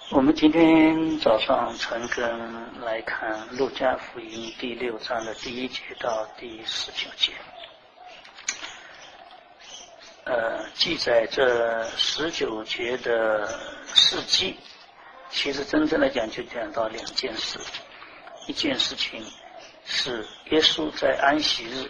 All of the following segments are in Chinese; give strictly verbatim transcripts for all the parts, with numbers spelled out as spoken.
我们今天早上陈根来看路加福音第六章的第一节到第十九节，呃，记载这十九节的事迹，其实真正来讲就讲到两件事。一件事情是耶稣在安息日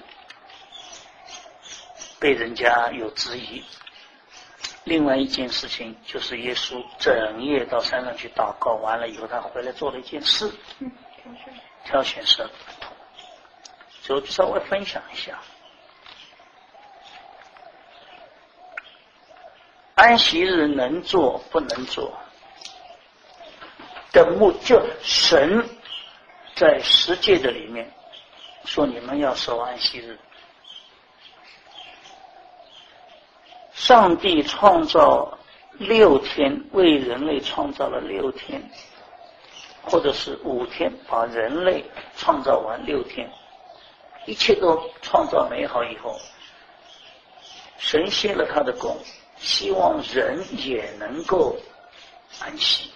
被人家有质疑，另外一件事情就是耶稣整夜到山上去祷告，完了以后他回来做了一件事， 嗯， 挑选十二个门徒，就稍微分享一下。安息日能做不能做的目，就神在十诫的里面说你们要守安息日。上帝创造六天，为人类创造了六天，或者是五天，把人类创造完六天，一切都创造美好以后，神歇了他的功，希望人也能够安息。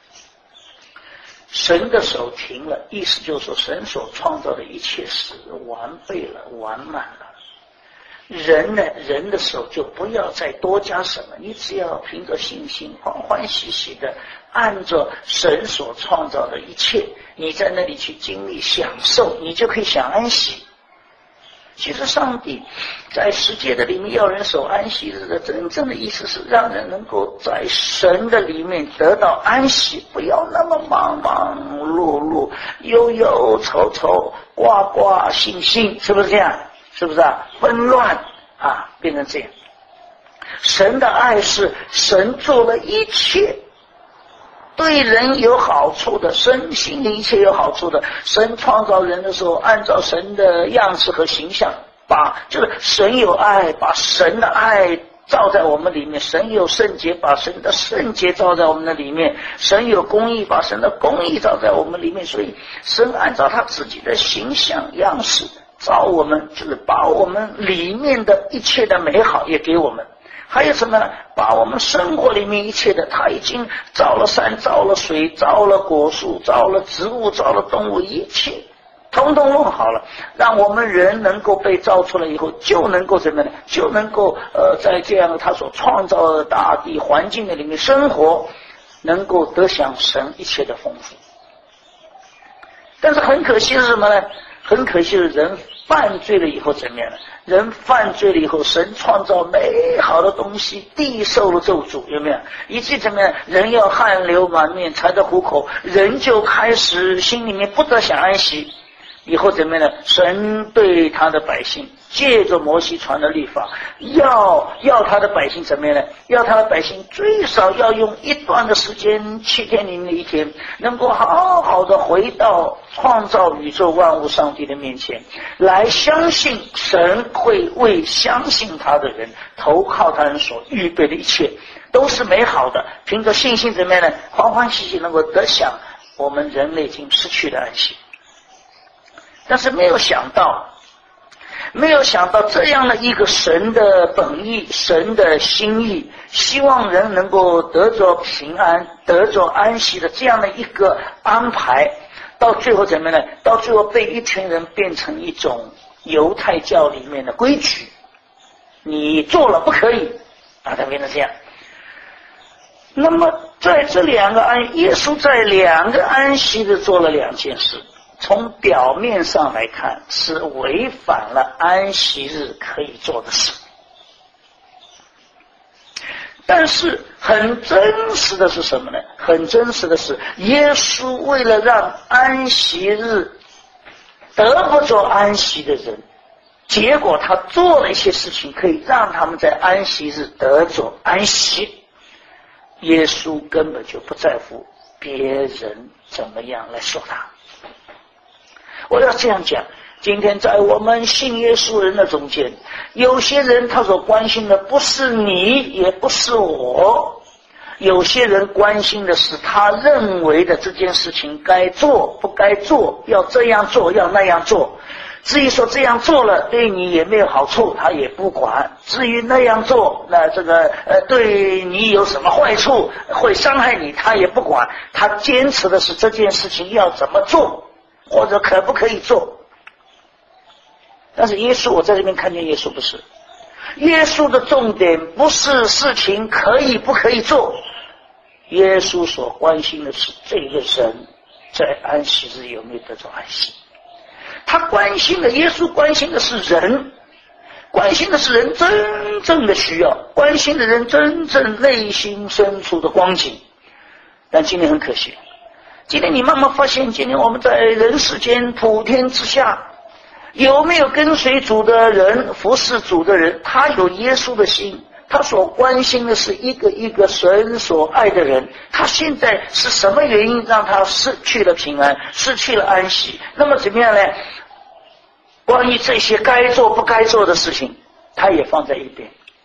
神的手停了，意思就是说神所创造的一切是完备了，完满了。人呢，人的手就不要再多加什么，你只要凭着信心欢欢喜喜的按照神所创造的一切，你在那里去经历享受，你就可以享安息。其实上帝在世界的里面要人守安息日的真正的意思是让人能够在神的里面得到安息，不要那么忙忙碌碌，忧忧愁愁，挂挂心心，是不是这样？是不是啊？纷乱啊，变成这样。神的爱是神做了一切对人有好处的，身心灵一切有好处的。神创造人的时候，按照神的样式和形象，把就是神有爱，把神的爱照在我们里面；神有圣洁，把神的圣洁照在我们的里面；神有公义，把神的公义照在我们里面。所以神按照他自己的形象样式造我们，就是把我们里面的一切的美好也给我们。还有什么呢？把我们生活里面一切的，他已经造了山，造了水，造了果树，造了植物，造了动物，一切统统弄好了，让我们人能够被造出来以后，就能够怎么呢？就能够呃，在这样他所创造的大地环境的里面生活，能够得享神一切的丰富。但是很可惜是什么呢？很可惜的人犯罪了以后怎么样呢？人犯罪了以后，神创造美好的东西，地受了咒诅，有没有？以及怎么样？人要汗流满面才得糊口，人就开始心里面不得享安息。以后怎么样呢？神对他的百姓借着摩西传的律法，要要他的百姓怎么样呢？要他的百姓最少要用一段的时间，七天里面的一天，能够好好的回到创造宇宙万物上帝的面前，来相信神会为相信他的人投靠他人所预备的一切都是美好的，凭着信心怎么样呢？欢欢喜喜能够得享我们人类已经失去的安息。但是没有想到没有想到这样的一个神的本意，神的心意，希望人能够得着平安，得着安息的这样的一个安排，到最后怎么呢？到最后被一群人变成一种犹太教里面的规矩，你做了不可以，把它变成这样。那么在这两个安，耶稣在两个安息日做了两件事，从表面上来看是违反了安息日可以做的事，但是很真实的是什么呢？很真实的是耶稣为了让安息日得不着安息的人，结果他做了一些事情可以让他们在安息日得着安息。耶稣根本就不在乎别人怎么样来说他。我要这样讲，今天在我们信耶稣人的中间，有些人他所关心的不是你，也不是我，有些人关心的是他认为的这件事情该做不该做，要这样做要那样做。 至于说这样做了对你也没有好处，他也不管。至于那样做，那这个呃对你有什么坏处，会伤害你，他也不管。他坚持的是这件事情要怎么做，或者可不可以做。但是耶稣，我在这边看见耶稣不是。耶稣的重点不是事情可以不可以做，耶稣所关心的是这个人在安息日有没有得到安息。他关心的，耶稣关心的是人，关心的是人真正的需要，关心的人真正内心深处的光景。但今天很可惜，今天你慢慢发现，今天我们在人世间普天之下，有没有跟随主的人，服侍主的人，他有耶稣的心，他所关心的是一个一个神所爱的人。他现在是什么原因让他失去了平安，失去了安息？那么怎么样呢？关于这些该做不该做的事情，他也放在一边。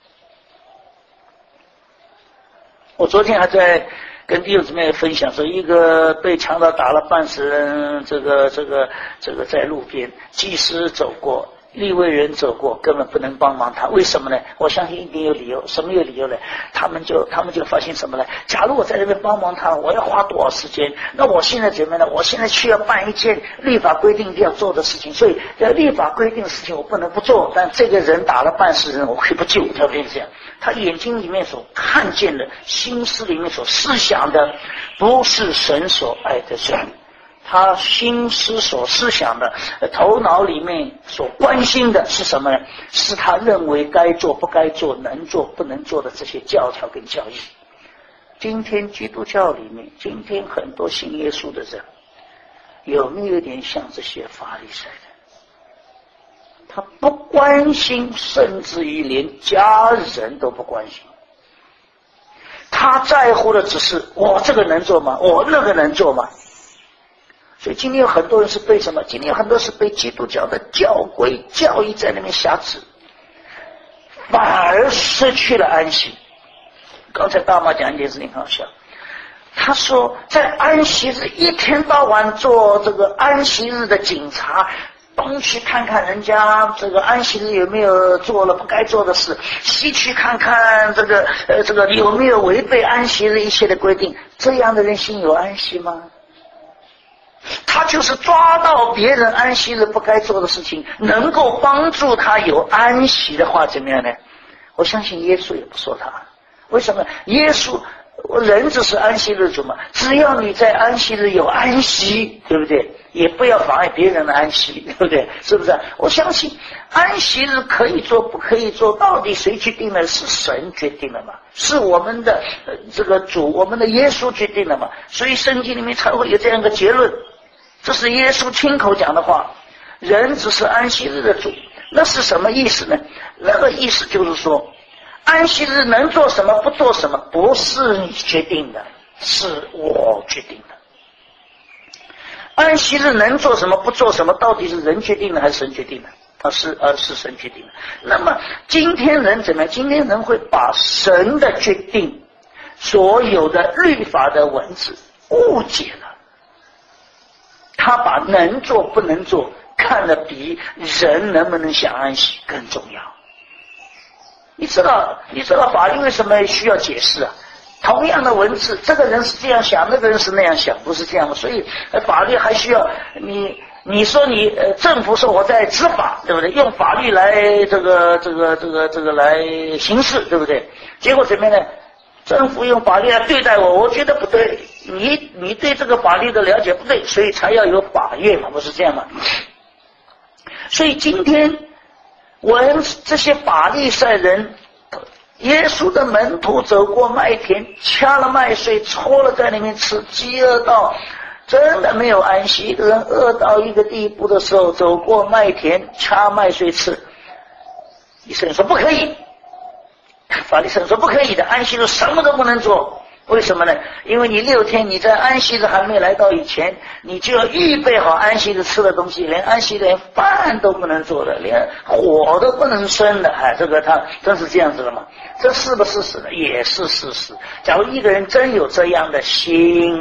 我昨天还在跟弟兄姊妹分享说，一个被强盗打了半死人，这个这个这个在路边，祭司走过，利未人走过，根本不能帮忙他。为什么呢？我相信一定有理由。什么有理由呢？他们就他们就发现什么呢？假如我在这边帮忙他，我要花多少时间？那我现在怎么样呢？我现在需要办一件律法规定要做的事情，所以在律法规定的事情我不能不做。但这个人打了半死人，我可以不救，他变成这样。他眼睛里面所看见的，心思里面所思想的，不是神所爱的人。他心思所思想的，头脑里面所关心的是什么呢？是他认为该做不该做，能做不能做的这些教条跟教义。今天基督教里面，今天很多信耶稣的人，有没有点像这些法利赛人？他不关心，甚至于连家人都不关心。他在乎的只是我这个能做吗？我那个能做吗？所以今天有很多人是被什么？今天有很多是被基督教的教规教义在那边辖制，反而失去了安息。刚才大妈讲一件事情很好笑，他说在安息日一天到晚做这个安息日的警察，东去看看人家这个安息日有没有做了不该做的事，西去看看这个呃这个有没有违背安息日一切的规定。这样的人心有安息吗？他就是抓到别人安息日不该做的事情，能够帮助他有安息的话，怎么样呢？我相信耶稣也不说他。为什么？耶稣人只是安息日主嘛，只要你在安息日有安息，对不对？也不要妨碍别人的安息，对不对？是不是？我相信安息日可以做不可以做，到底谁决定的？是神决定的嘛？是我们的、呃、这个主，我们的耶稣决定的嘛？所以圣经里面才会有这样一个结论，这是耶稣亲口讲的话。人只是安息日的主，那是什么意思呢？那个意思就是说，安息日能做什么不做什么，不是你决定的，是我决定的。安息日能做什么不做什么，到底是人决定的还是神决定的？他是呃是神决定的。那么今天人怎么样？今天人会把神的决定，所有的律法的文字误解了，他把能做不能做看得比人能不能享安息更重要。你知道你知道法律为什么需要解释啊？同样的文字，这个人是这样想，那个人是那样想，不是这样的。所以法律还需要你你说你呃政府说我在执法，对不对？用法律来这个这个这个这个来行事，对不对？结果怎么样呢？政府用法律来对待我，我觉得不对，你你对这个法律的了解不对，所以才要有法院嘛，不是这样吗？所以今天我们这些法利赛人，耶稣的门徒走过麦田，掐了麦穗，搓了在里面吃，饥饿到真的没有安息。一个人饿到一个地步的时候，走过麦田，掐麦穗吃，以色列人说不可以，法利赛人说不可以的，安息日什么都不能做。为什么呢？因为你六天你在安息日还没来到以前，你就要预备好安息日吃的东西，连安息日连饭都不能做的，连火都不能生的。哎，这个他真是这样子的吗？这是不是事实呢？也是事实。假如一个人真有这样的心，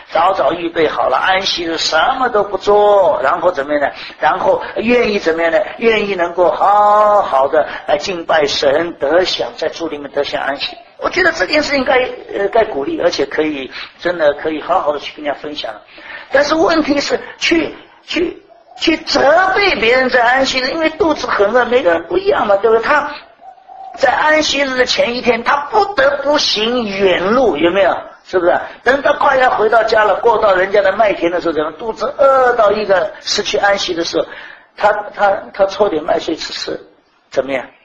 早早预备好了安息日，什么都不做，然后怎么样呢？然后愿意怎么样呢？愿意能够好好的来敬拜神，得享在主里面得享安息。我觉得这件事情该呃该鼓励，而且可以真的可以好好的去跟人家分享。但是问题是去去去责备别人在安息日，因为肚子很饿，每个人不一样嘛，对不对？他在安息日的前一天，他不得不行远路，有没有？是不是？等到快要回到家了，过到人家的麦田的时候，怎么肚子饿到一个失去安息的时候，他他他搓点麦穗吃吃，怎么样？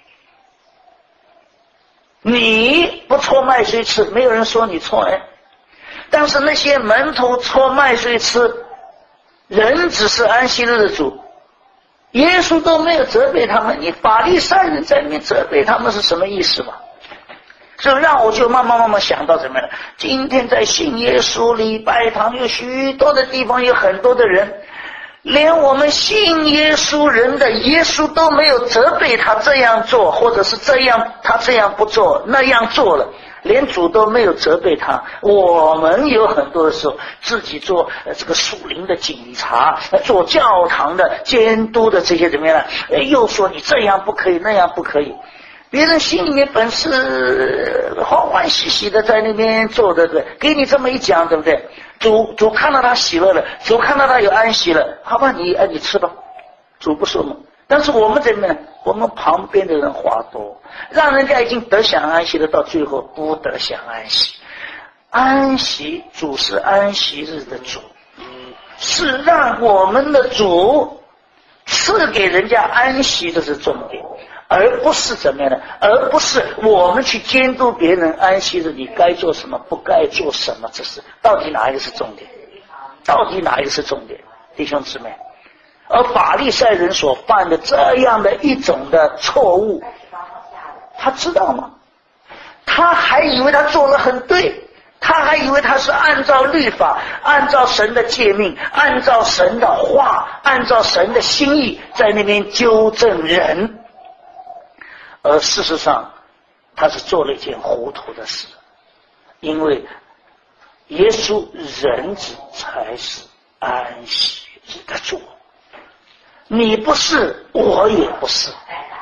你不搓麦穗吃，没有人说你错哎。但是那些门徒搓麦穗吃，人只是安息日的主，耶稣都没有责备他们，你法利赛人在里面责备他们是什么意思嘛？所以让我就慢慢慢慢想到什么呢？今天在信耶稣礼拜堂有许多的地方，有很多的人，连我们信耶稣人的耶稣都没有责备他这样做，或者是这样他这样不做那样做了，连主都没有责备他。我们有很多的时候自己做呃这个属灵的警察，做教堂的监督的这些怎么样呢？呃又说你这样不可以那样不可以，别人心里面本是欢欢喜喜的在那边做的，对，给你这么一讲，对不对？主主看到他喜乐了，主看到他有安息了，好吧，你哎你吃吧，主不说嘛。但是我们这边，我们旁边的人话多，让人家已经得享安息了，到最后不得享安息。安息，主是安息日的主，是让我们的主赐给人家安息的是重点，而不是怎么样的，而不是我们去监督别人安息日你该做什么不该做什么，这是到底哪一个是重点？到底哪一个是重点？弟兄姊妹，而法利赛人所犯的这样的一种的错误，他知道吗？他还以为他做得很对，他还以为他是按照律法，按照神的诫命，按照神的话，按照神的心意在那边纠正人，而事实上他是做了一件糊涂的事。因为耶稣人子才是安息日的主，你不是，我也不是，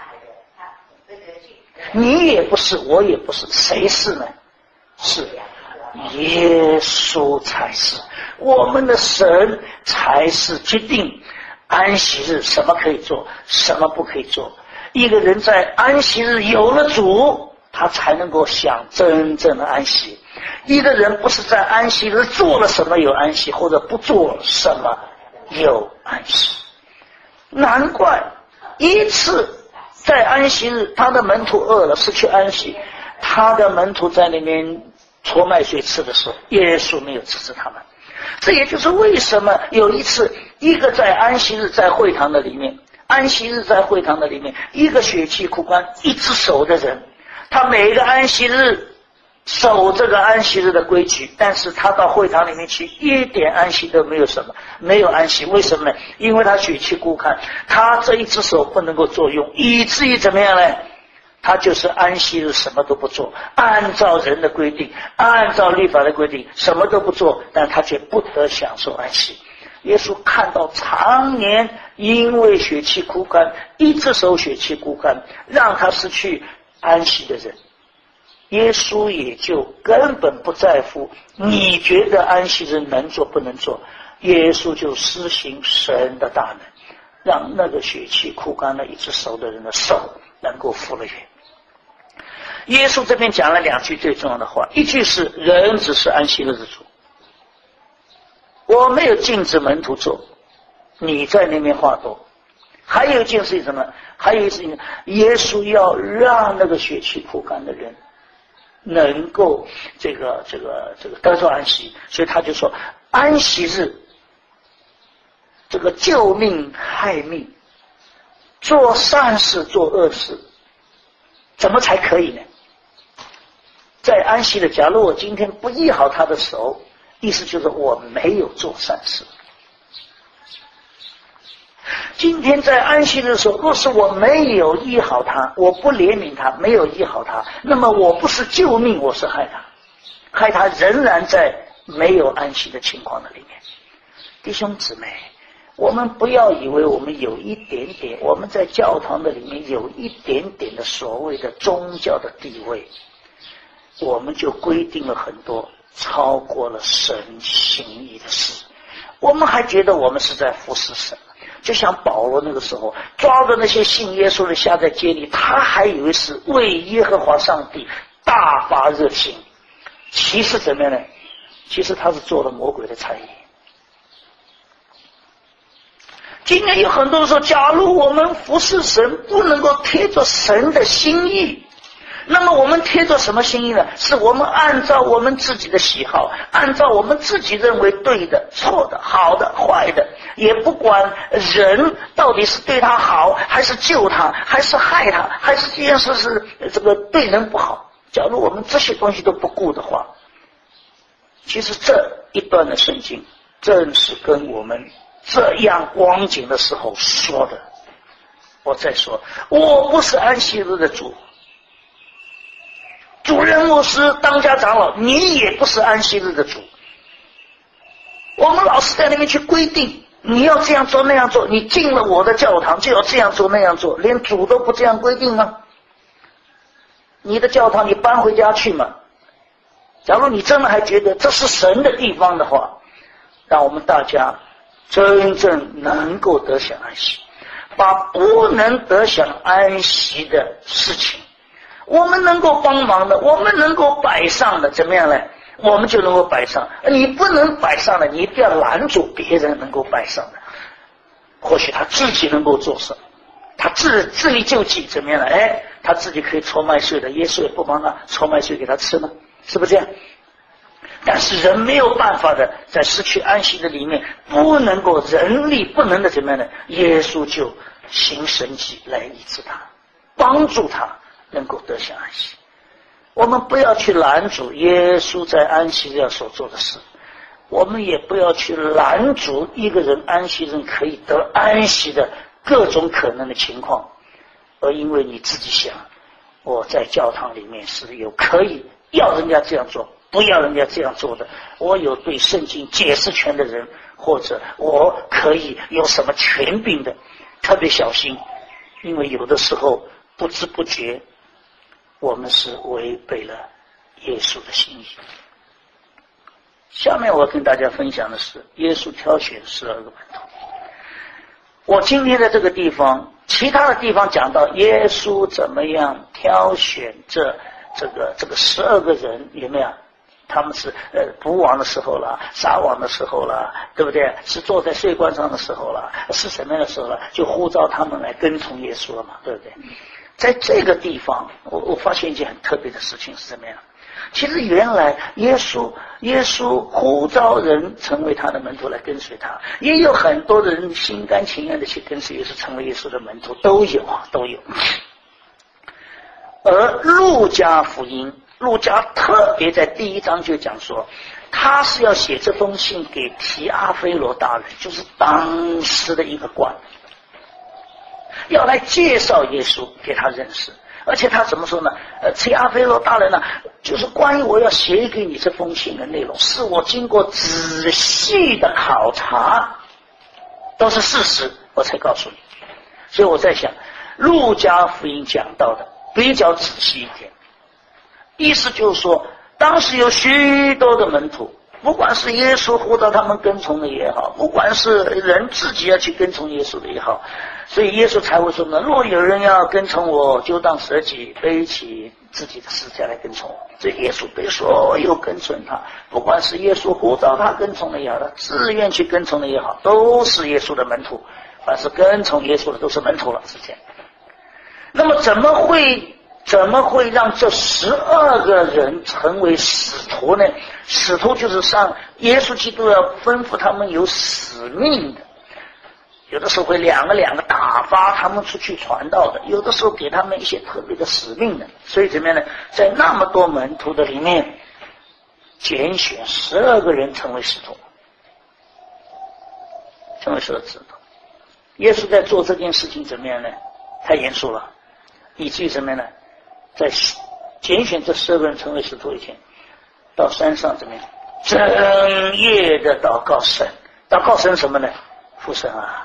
你也不是，我也不是，谁是呢？是耶稣才是，我们的神才是决定安息日什么可以做，什么不可以做。一个人在安息日有了主，他才能够享真正的安息。一个人不是在安息日做了什么有安息，或者不做什么有安息。难怪一次在安息日，他的门徒饿了失去安息，他的门徒在那边搓麦穗吃的时候，耶稣没有制止他们。这也就是为什么有一次，一个在安息日在会堂的里面，安息日在会堂的里面，一个血气枯干一只手的人，他每一个安息日守这个安息日的规矩，但是他到会堂里面去一点安息都没有，什么没有安息。为什么呢？因为他血气枯干，他这一只手不能够作用，以至于怎么样呢？他就是安息日什么都不做，按照人的规定，按照律法的规定什么都不做，但他却不得享受安息。耶稣看到常年因为血气枯干，一只手血气枯干，让他失去安息的人，耶稣也就根本不在乎你觉得安息日能做不能做，耶稣就施行神的大能，让那个血气枯干了一只手的人的手能够复了原。耶稣这边讲了两句最重要的话，一句是人只是安息日的主，我没有禁止门徒做，你在那边话多。还有一件事情什么？还有一件事情，耶稣要让那个血气枯干的人能够这个这个这个得到安息，所以他就说安息日这个救命害命，做善事做恶事，怎么才可以呢？在安息的，假如我今天不医好他的手，意思就是我没有做善事。今天在安息的时候，若是我没有医好他，我不怜悯他，没有医好他，那么我不是救命，我是害他，害他仍然在没有安息的情况的里面。弟兄姊妹，我们不要以为我们有一点点，我们在教堂的里面有一点点的所谓的宗教的地位，我们就规定了很多超过了神心意的事，我们还觉得我们是在服侍神。就像保罗那个时候抓着那些信耶稣的下在街里，他还以为是为耶和华上帝大发热心，其实怎么样呢？其实他是做了魔鬼的差役。今天有很多人说，假如我们服侍神不能够贴着神的心意，那么我们贴着什么心意呢？是我们按照我们自己的喜好，按照我们自己认为对的、错的、好的、坏的，也不管人到底是对他好，还是救他，还是害他，还是这件事是这个对人不好。假如我们这些东西都不顾的话，其实这一段的圣经正是跟我们这样光景的时候说的。我再说，我不是安息日的主，主任牧师、当家长老，你也不是安息日的主。我们老是在那边去规定你要这样做那样做，你进了我的教堂就要这样做那样做，连主都不这样规定吗？你的教堂你搬回家去嘛。假如你真的还觉得这是神的地方的话，让我们大家真正能够得享安息，把不能得享安息的事情，我们能够帮忙的，我们能够摆上的，怎么样呢？我们就能够摆上。你不能摆上的，你不要拦住别人能够摆上的。或许他自己能够做什么，他自自力救济，怎么样呢？哎，他自己可以抽麦穗的，耶稣也不帮他抽麦穗给他吃呢，是不是这样？但是人没有办法的，在失去安息的里面，不能够人力不能的怎么样呢？耶稣就行神迹来医治他，帮助他能够得享安息。我们不要去拦阻耶稣在安息日所做的事，我们也不要去拦阻一个人安息日可以得安息的各种可能的情况，而因为你自己想，我在教堂里面是有可以要人家这样做，不要人家这样做的，我有对圣经解释权的人，或者我可以有什么权柄的，特别小心，因为有的时候不知不觉我们是违背了耶稣的心意。下面我跟大家分享的是耶稣挑选十二个门徒。我今天在这个地方，其他的地方讲到耶稣怎么样挑选这这个这个十二个人，有没有？他们是呃捕网的时候了，撒网的时候了，对不对？是坐在税关上的时候了，是什么样的时候了？就呼召他们来跟从耶稣了嘛，对不对？在这个地方，我我发现一件很特别的事情是怎么样？其实原来耶稣耶稣呼召人成为他的门徒来跟随他，也有很多的人心甘情愿的去跟随耶稣，成为耶稣的门徒，都有都有。而路加福音，路加特别在第一章就讲说，他是要写这封信给提阿非罗大人，就是当时的一个官，要来介绍耶稣给他认识。而且他怎么说呢？呃，提阿非罗大人呢，就是关于我要写给你这封信的内容，是我经过仔细的考察，都是事实，我才告诉你。所以我在想，路加福音讲到的比较仔细一点，意思就是说，当时有许多的门徒，不管是耶稣呼召他们跟从的也好，不管是人自己要去跟从耶稣的也好，所以耶稣才会说呢，若有人要跟从我，就当舍己，背起自己的十字架来跟从我。所以耶稣对所有跟从他，不管是耶稣呼召他跟从的也好，他自愿去跟从的也好，都是耶稣的门徒。凡是跟从耶稣的都是门徒了，是这样。那么怎么会怎么会让这十二个人成为使徒呢？使徒就是上耶稣基督要吩咐他们有使命的，有的时候会两个两个打发他们出去传道的，有的时候给他们一些特别的使命的。所以怎么样呢？在那么多门徒的里面，拣选十二个人成为使徒，成为十二使徒。耶稣在做这件事情怎么样呢？太严肃了，以至于什么呢？在拣选这十二个人成为使徒以前，到山上怎么样整夜的祷告神，祷告神什么呢？父神啊，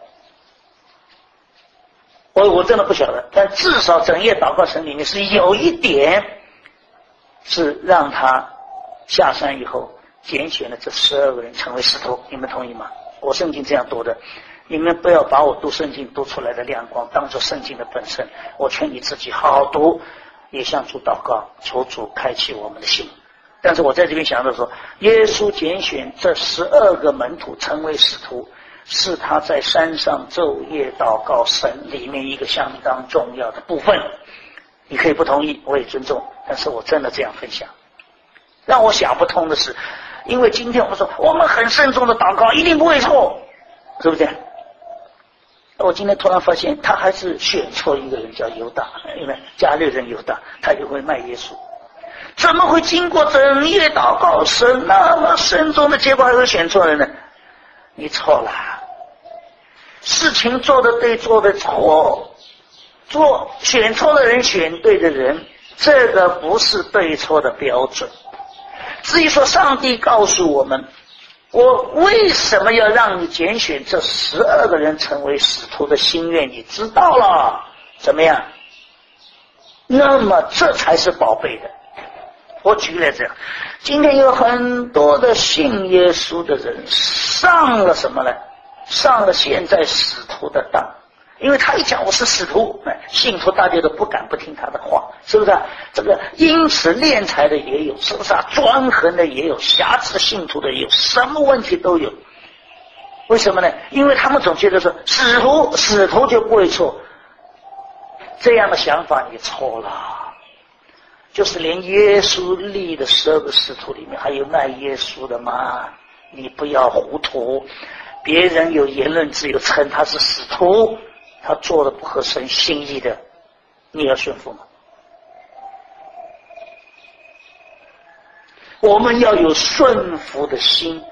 我我真的不晓得，但至少整夜祷告神里面是有一点是让他下山以后拣选了这十二个人成为使徒，你们同意吗？我圣经这样读的，你们不要把我读圣经读出来的亮光当作圣经的本身，我劝你自己好好读，也向主祷告，求主开启我们的心。但是我在这边想到说，耶稣拣选这十二个门徒成为使徒，是他在山上昼夜祷告神里面一个相当重要的部分。你可以不同意，我也尊重，但是我真的这样分享。让我想不通的是，因为今天我们说我们很慎重的祷告一定不会错，是不是？我今天突然发现他还是选错一个人，叫犹大，因为加略人犹大他也会卖耶稣，怎么会经过整夜祷告神那么慎重的结果还会选错人呢？你错了，事情做的对做的错，做选错的人选对的人，这个不是对错的标准。至于说上帝告诉我们我为什么要让你拣选这十二个人成为使徒的心愿，你知道了怎么样？那么这才是宝贝的。我举例这样，今天有很多的信耶稣的人上了什么呢？上了现在使徒的当，因为他一讲我是使徒，信徒大家都不敢不听他的话，是不是啊？这个因此敛财的也有，是不是啊？专横的也有，瑕疵信徒的也有，什么问题都有。为什么呢？因为他们总觉得说使徒使徒就不会错，这样的想法你错了。就是连耶稣立的十二个使徒里面还有卖耶稣的吗？你不要糊涂，别人有言论自由称他是使徒，他做的不合神心意的，你要顺服吗？我们要有顺服的心，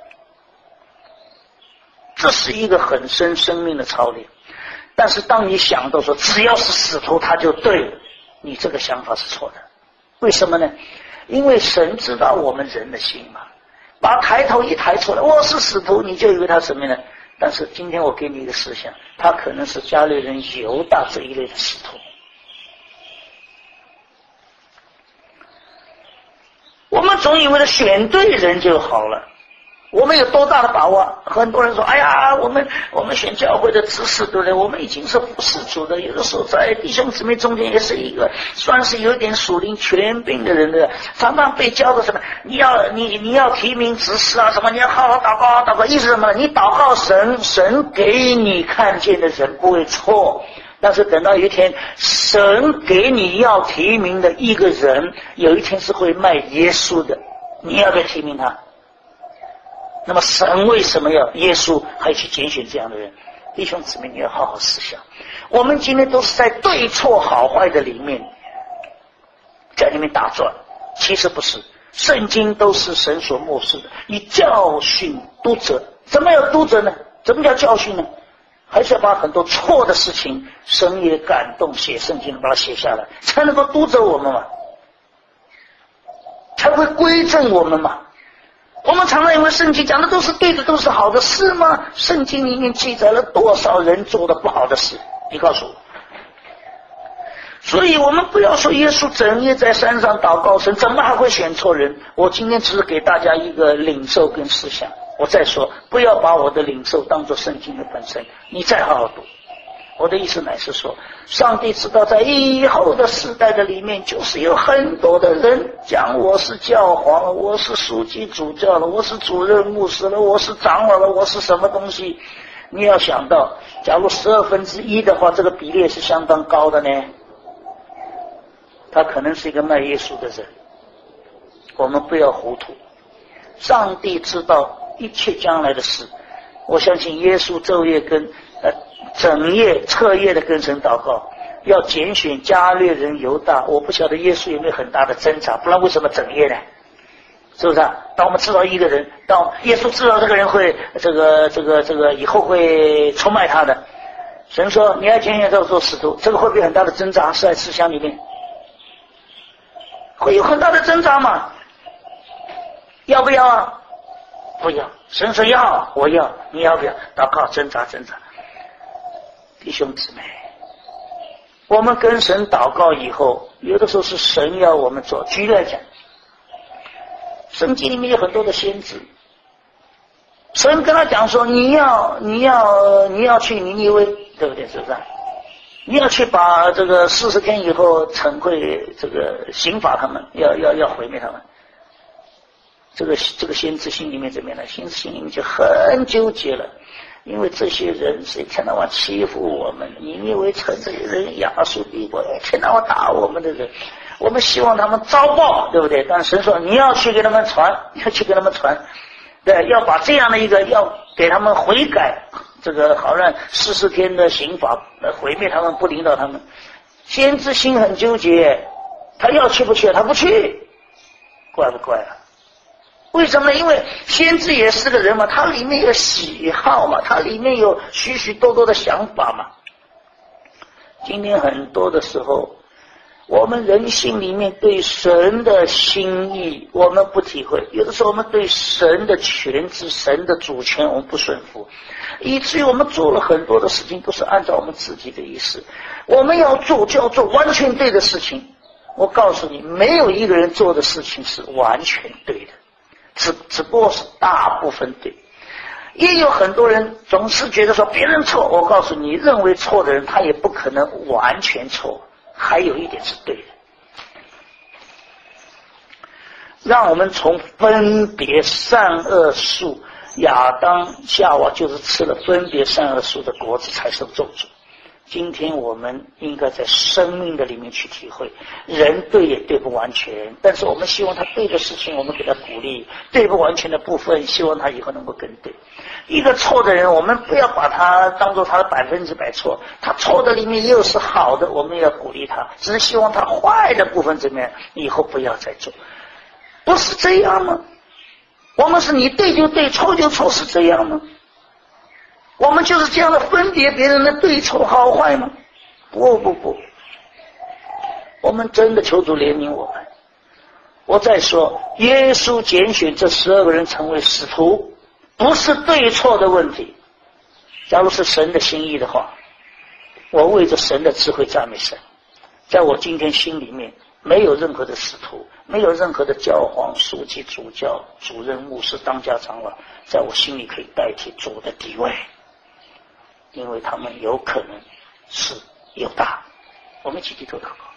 这是一个很深生命的操练。但是当你想到说只要是使徒他就对了，你这个想法是错的。为什么呢？因为神知道我们人的心嘛，把抬头一抬出来，我是使徒，你就以为他什么呢？但是今天我给你一个思想，他可能是加略人犹大这一类的使徒。我们总以为的选对人就好了，我们有多大的把握？很多人说，哎呀，我们我们选教会的执事，对不对？我们已经是服侍主的，有的时候在弟兄姊妹中间也是一个算是有点属灵权柄的人的，常常被教的什么，你要你你要提名执事啊，什么你要好好祷告祷告，意思什么？你祷告神，神给你看见的人不会错，但是等到有一天神给你要提名的一个人，有一天是会卖耶稣的，你要不要提名他？那么神为什么要耶稣还去拣选这样的人？弟兄姊妹，你要好好思想。我们今天都是在对错好坏的里面在里面打转，其实不是，圣经都是神所默示的，以教训督责。怎么要督责呢？怎么叫教训呢？还是要把很多错的事情神也感动写圣经把它写下来，才能够督责我们嘛，才会归正我们嘛。我们常常认为圣经讲的都是对的，都是好的，是吗？圣经里面记载了多少人做的不好的事？你告诉我。所以我们不要说耶稣整夜在山上祷告神，怎么还会选错人？我今天只是给大家一个领受跟思想。我再说，不要把我的领受当作圣经的本身，你再好好读。我的意思乃是说，上帝知道在以后的时代的里面，就是有很多的人讲我是教皇了，我是书记主教了，我是主任牧师了，我是长老了，我是什么东西。你要想到，假如十二分之一的话，这个比例是相当高的呢。他可能是一个卖耶稣的人，我们不要糊涂。上帝知道一切将来的事，我相信耶稣昼夜跟呃整夜彻夜的跟神祷告，要拣选加略人犹大。我不晓得耶稣有没有很大的挣扎，不然为什么整夜呢？是不是啊？当我们知道一个人，当耶稣知道这个人会这个这个这个以后会出卖他的，神说你要拣选他做使徒，这个会不会很大的挣扎？是在思想里面会有很大的挣扎嘛？ 要不要啊？不要。神说要，我要，你要不要？祷告，挣扎挣扎。弟兄姊妹，我们跟神祷告以后，有的时候是神要我们做。举例来讲，圣经里面有很多的先知，神跟他讲说，你要你要你要去尼尼微，对不对？是不是？你要去把这个四十天以后惩会这个刑罚他们，要要要毁灭他们。这个这个先知心里面怎么样呢？先知心里面就很纠结了，因为这些人是一天到晚欺负我们，尼尼微城这些人，亚述帝国一天到晚打我们的人，我们希望他们遭报，对不对？但神说你要去给他们传，要去给他们传，对，要把这样的一个要给他们悔改，这个好让四十天的刑罚毁灭他们，不领导他们。先知心很纠结，他要去不去？他不去，怪不怪啊？为什么呢？因为先知也是个人嘛，他里面有喜好嘛，他里面有许许多多的想法嘛。今天很多的时候，我们人性里面对神的心意我们不体会，有的时候我们对神的权制、神的主权我们不顺服，以至于我们做了很多的事情都是按照我们自己的意思。我们要做就要做完全对的事情，我告诉你，没有一个人做的事情是完全对的，只只不过是大部分对。也有很多人总是觉得说别人错，我告诉你，认为错的人他也不可能完全错，还有一点是对的。让我们从分别善恶树，亚当夏娃就是吃了分别善恶树的果子才受咒诅。今天我们应该在生命的里面去体会，人对也对不完全，但是我们希望他对的事情我们给他鼓励，对不完全的部分希望他以后能够更对。一个错的人我们不要把他当作他的百分之百错，他错的里面也有是好的，我们要鼓励他，只是希望他坏的部分怎么样以后不要再做。不是这样吗？我们是你对就对，错就错，是这样吗？我们就是这样的分别别人的对错好坏吗？不不不，我们真的求主怜悯我们。我再说，耶稣拣选这十二个人成为使徒，不是对错的问题。假如是神的心意的话，我为着神的智慧赞美神。在我今天心里面没有任何的使徒，没有任何的教皇、书记、主教、主任、牧师、当家长老，在我心里可以代替主的地位，因为他们有可能是有大。我们一起低头祷告。